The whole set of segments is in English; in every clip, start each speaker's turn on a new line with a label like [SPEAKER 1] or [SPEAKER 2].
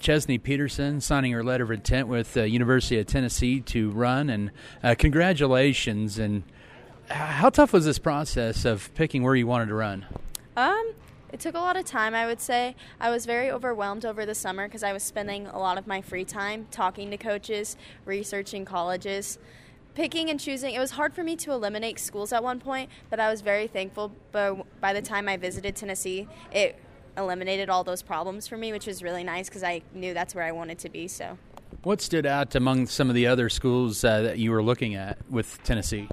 [SPEAKER 1] Chesney Peterson signing her letter of intent with the University of Tennessee to run, and congratulations. And how tough was this process of picking where you wanted to run?
[SPEAKER 2] It took a lot of time, I would say. I was very overwhelmed over the summer because I was spending a lot of my free time talking to coaches, researching colleges, picking and choosing. It was hard for me to eliminate schools at one point, but I was very thankful. But by the time I visited Tennessee, it eliminated all those problems for me, which was really nice because I knew that's where I wanted to be. So,
[SPEAKER 1] what stood out among some of the other schools that you were looking at with Tennessee?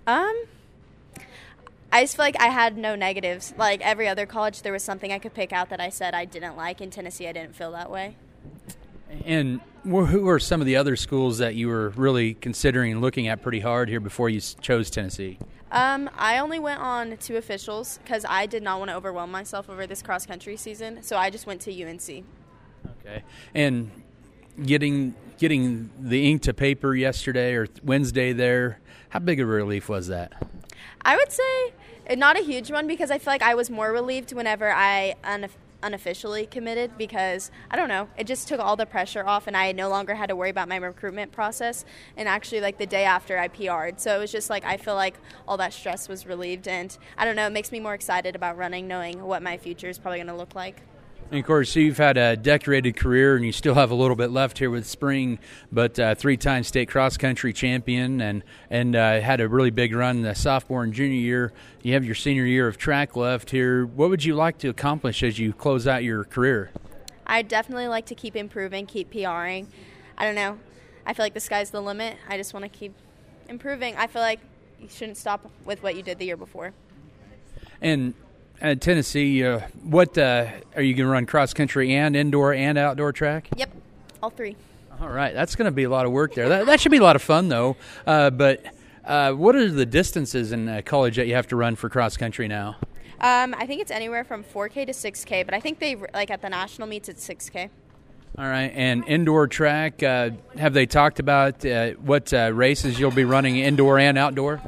[SPEAKER 2] I just feel like I had no negatives. Like every other college, there was something I could pick out that I said I didn't like. In Tennessee, I didn't feel that way.
[SPEAKER 1] And who are some of the other schools that you were really considering looking at pretty hard here before you chose Tennessee?
[SPEAKER 2] I only went on 2 officials because I did not want to overwhelm myself over this cross-country season, so I just went to UNC.
[SPEAKER 1] Okay. And getting the ink to paper yesterday or Wednesday there, how big of a relief was that?
[SPEAKER 2] I would say not a huge one because I feel like I was more relieved whenever I unofficially committed because, I don't know, it just took all the pressure off and I no longer had to worry about my recruitment process. And actually, like, the day after I PR'd. So it was just like I feel like all that stress was relieved. And, I don't know, it makes me more excited about running, knowing what my future is probably going to look like.
[SPEAKER 1] And of course, you've had a decorated career, and you still have a little bit left here with spring. But 3-time state cross country champion, and had a really big run the sophomore and junior year. You have your senior year of track left here. What would you like to accomplish as you close out your career?
[SPEAKER 2] I'd definitely like to keep improving, keep PRing. I don't know. I feel like the sky's the limit. I just want to keep improving. I feel like you shouldn't stop with what you did the year before.
[SPEAKER 1] And at Tennessee, what are you going to run cross country and indoor and outdoor track?
[SPEAKER 2] Yep, all 3.
[SPEAKER 1] All right, that's going to be a lot of work there. That should be a lot of fun though. But what are the distances in college that you have to run for cross country now?
[SPEAKER 2] I think it's anywhere from 4K to 6K, but I think they at the national meets it's 6K.
[SPEAKER 1] All right, and indoor track. Have they talked about what races you'll be running indoor and outdoor?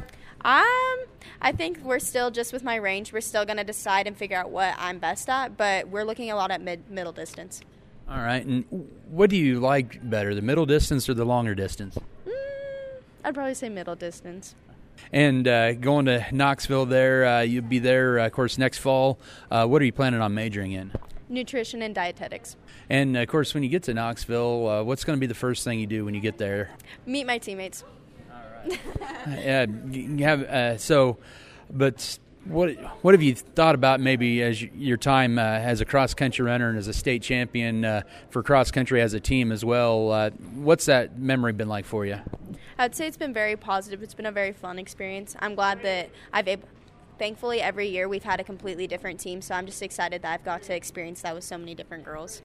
[SPEAKER 2] I think we're still, just with my range, we're still going to decide and figure out what I'm best at, but we're looking a lot at middle distance.
[SPEAKER 1] All right, and what do you like better, the middle distance or the longer distance?
[SPEAKER 2] I'd probably say middle distance.
[SPEAKER 1] And going to Knoxville there, you'll be there, of course, next fall. What are you planning on majoring in?
[SPEAKER 2] Nutrition and dietetics. And,
[SPEAKER 1] of course, when you get to Knoxville, what's going to be the first thing you do when you get there?
[SPEAKER 2] Meet my teammates.
[SPEAKER 1] But what have you thought about maybe as your time as a cross country runner and as a state champion for cross country as a team as well? What's that memory been like for you?
[SPEAKER 2] I'd say it's been very positive. It's been a very fun experience. I'm glad that thankfully every year we've had a completely different team, so I'm just excited that I've got to experience that with so many different girls.